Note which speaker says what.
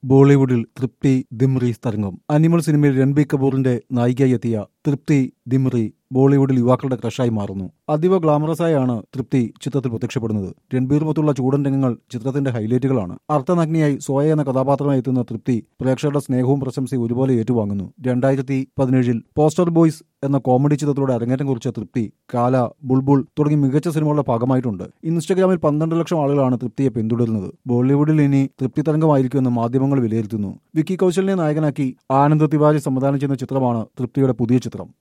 Speaker 1: ബോളിവുഡിൽ തൃപ്തി ദിമ്രീസ് തരംഗം. അനിമൽ സിനിമയിൽ രൺബീർ കപൂറിന്റെ നായികയായി എത്തിയ തൃപ്തി ദിമ്രി ബോളിവുഡിൽ യുവാക്കളുടെ ക്രഷായി മാറുന്നു. അതീവ ഗ്ലാമറസായാണ് തൃപ്തി ചിത്രത്തിൽ പ്രത്യക്ഷപ്പെടുന്നത്. രൺബീറുമൊത്തുള്ള ചൂടൻ രംഗങ്ങൾ ചിത്രത്തിന്റെ ഹൈലൈറ്റുകളാണ്. അർത്ഥനഗ്നിയായി സോയ എന്ന കഥാപാത്രമായി എത്തുന്ന തൃപ്തി പ്രേക്ഷകരുടെ സ്നേഹവും പ്രശംസയും ഒരുപോലെ ഏറ്റുവാങ്ങുന്നു. 2017 പോസ്റ്റർ ബോയ്സ് എന്ന കോമഡി ചിത്രത്തിലൂടെ അരങ്ങേറ്റം കുറിച്ച തൃപ്തി കാല, ബുൾബുൾ തുടങ്ങി മികച്ച സിനിമകളുടെ ഭാഗമായിട്ടുണ്ട്. ഇൻസ്റ്റഗ്രാമിൽ 12 ലക്ഷം ആളുകളാണ് തൃപ്തിയെ പിന്തുടരുന്നത്. ബോളിവുഡിൽ ഇനി തൃപ്തി തരംഗമായിരിക്കുമെന്ന് മാധ്യമങ്ങൾ വിലയിരുത്തുന്നു. വിക്കി കൗശലിനെ നായകനാക്കി ആനന്ദ് തിവാരി സംവിധാനം ചെയ്യുന്ന ചിത്രമാണ് തൃപ്തിയുടെ പുതിയ ചിത്രം.